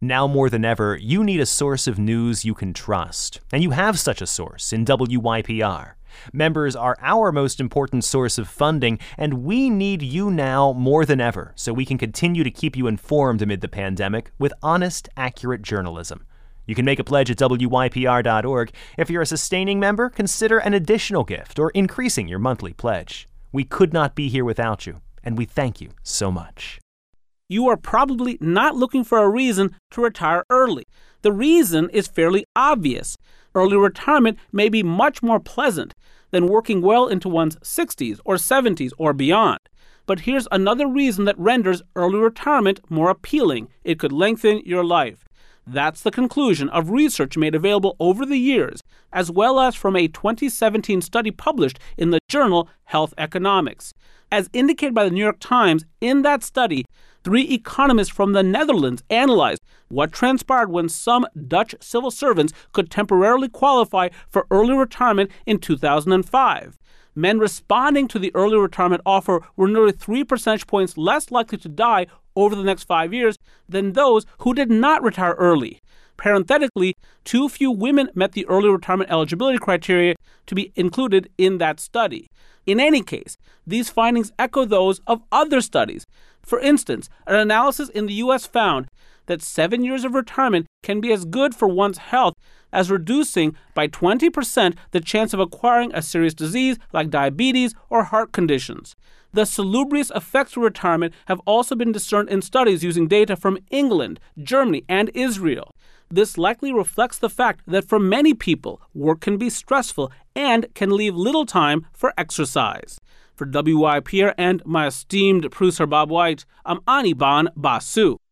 Now more than ever, you need a source of news you can trust. And you have such a source in WYPR. Members are our most important source of funding, and we need you now more than ever so we can continue to keep you informed amid the pandemic with honest, accurate journalism. You can make a pledge at WYPR.org. If you're a sustaining member, consider an additional gift or increasing your monthly pledge. We could not be here without you, and we thank you so much. You are probably not looking for a reason to retire early. The reason is fairly obvious. Early retirement may be much more pleasant than working well into one's 60s or 70s or beyond. But here's another reason that renders early retirement more appealing. It could lengthen your life. That's the conclusion of research made available over the years, as well as from a 2017 study published in the journal Health Economics. As indicated by the New York Times, in that study, 3 economists from the Netherlands analyzed what transpired when some Dutch civil servants could temporarily qualify for early retirement in 2005. Men responding to the early retirement offer were nearly 3 percentage points less likely to die over the next 5 years than those who did not retire early. Parenthetically, too few women met the early retirement eligibility criteria to be included in that study. In any case, these findings echo those of other studies. For instance, an analysis in the U.S. found that 7 years of retirement can be as good for one's health as reducing by 20% the chance of acquiring a serious disease like diabetes or heart conditions. The salubrious effects of retirement have also been discerned in studies using data from England, Germany, and Israel. This likely reflects the fact that for many people, work can be stressful and can leave little time for exercise. For WYPR and my esteemed producer Bob White, I'm Anirban Basu.